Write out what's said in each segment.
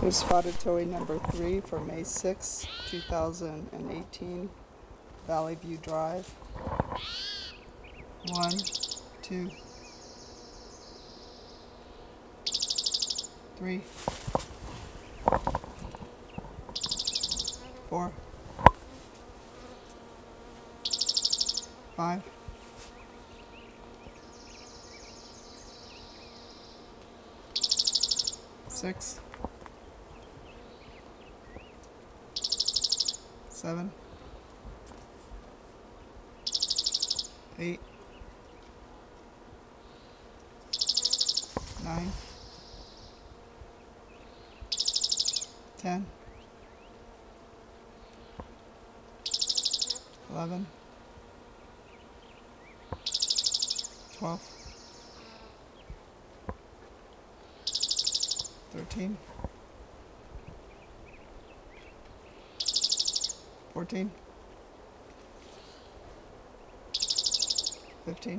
Here's spotted towhee number 3 for May 6, 2018, Valley View Drive. 1, 2, 3, 4, 5, 6, 7, 8, 9, 10, 11, 12, 13, 14, 15,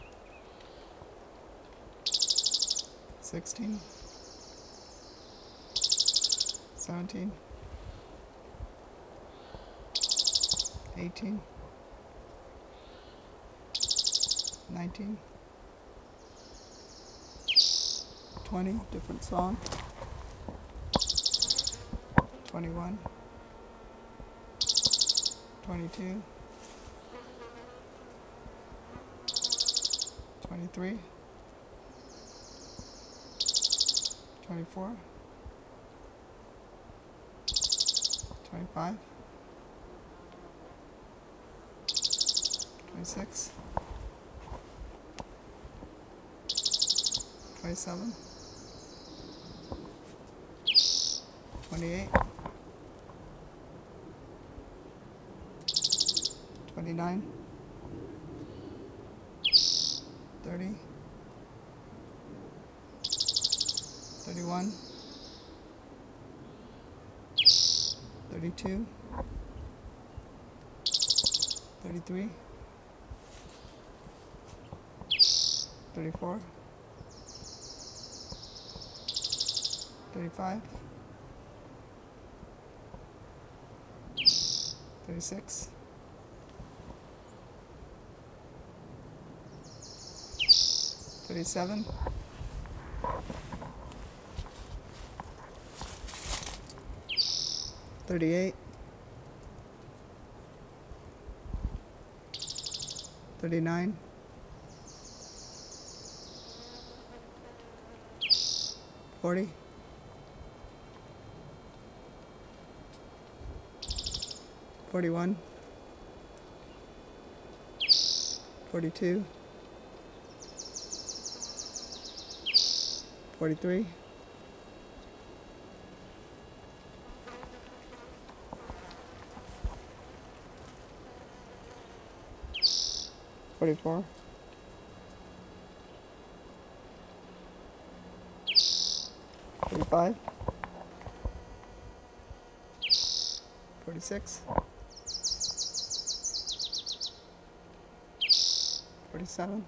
16, 17, 18, 19, 20, different song, 21, 22, 23, 24, 25, 26, 27, 28, 29, 30, 31, 32, 33, 34, 35, 36, 37, 38, 39, 40, 41, 42, 43, 44, 45, 46, 47,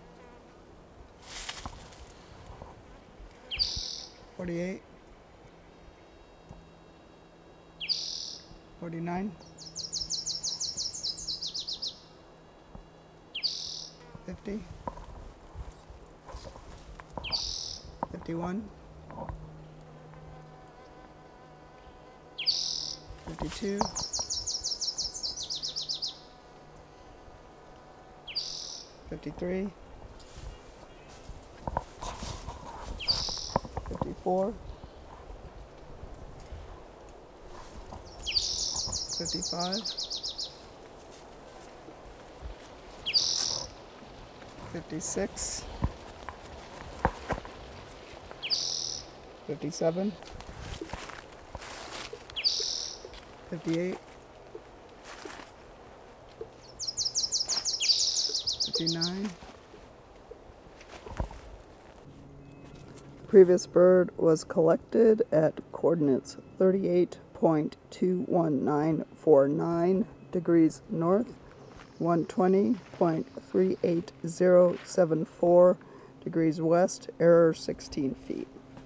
48, 49, 50, 51, 52, 53, 54, 55, 56, 57, 58, 59. Previous bird was collected at coordinates 38.21949 degrees north, 120.38074 degrees west, error 16 feet.